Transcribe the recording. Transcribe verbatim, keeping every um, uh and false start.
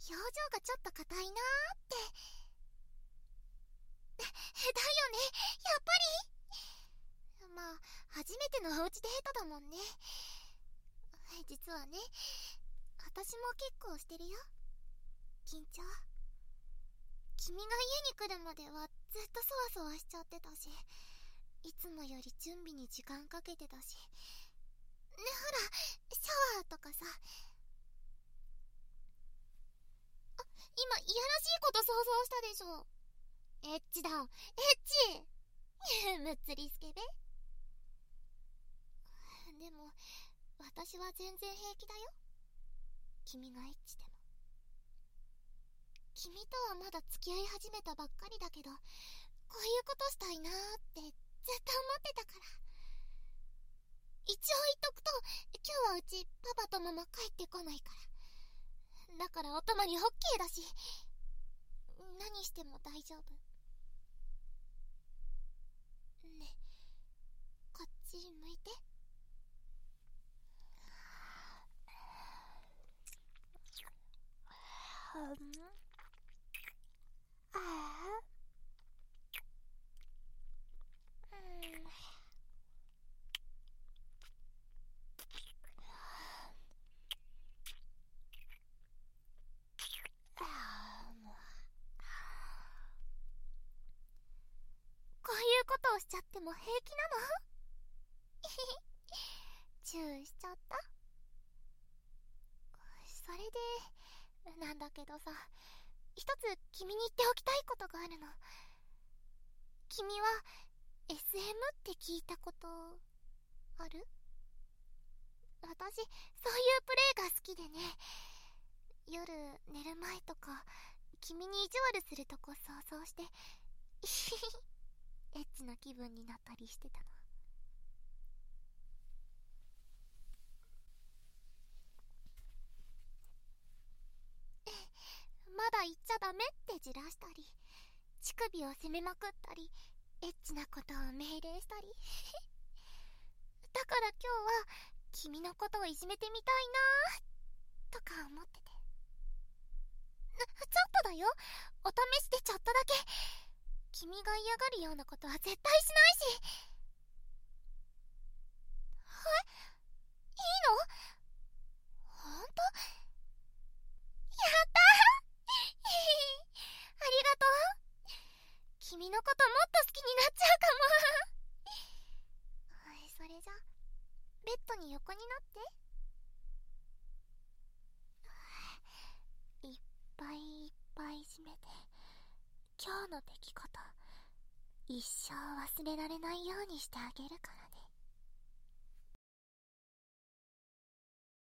表情がちょっと硬いなーって。だよね、やっぱり。まあ、初めてのおうちデートだもんね。実はね、私も結構してるよ、緊張。君が家に来るまではずっとそわそわしちゃってたし、いつもより準備に時間かけてたし。ね、ほら、シャワーとかさ。あ、今、いやらしいこと想像したでしょ。エッチだ、エッチむっつりスケベ。でも、私は全然平気だよ。君がエッチでも。君とはまだ付き合い始めたばっかりだけど、こういうことしたいなーってずっと思ってたから。一応言っとくと、今日はうちパパとママ帰ってこないから。だからお泊まりオッケーだし、何しても大丈夫。ね、こっち向いて。うんああうんこういうことをしちゃっても平気なの？チューしちゃった？それでなんだけどさ、一つ君に言っておきたいことがあるの。君は エスエム って聞いたことある？私、そういうプレイが好きでね。夜寝る前とか君に意地悪するとこ想像してエッチな気分になったりしてたの。まだ言っちゃダメってじらしたり、乳首を責めまくったり、エッチなことを命令したりだから今日は君のことをいじめてみたいなーとか思ってて。ちょっとだよ、お試しでちょっとだけ。君が嫌がるようなことは絶対しないし。え、いいの？ほんと？やったーありがとう。君のこともっと好きになっちゃうかもそれじゃベッドに横になって。いっぱいいっぱい締めて、今日の出来事一生忘れられないようにしてあげるから。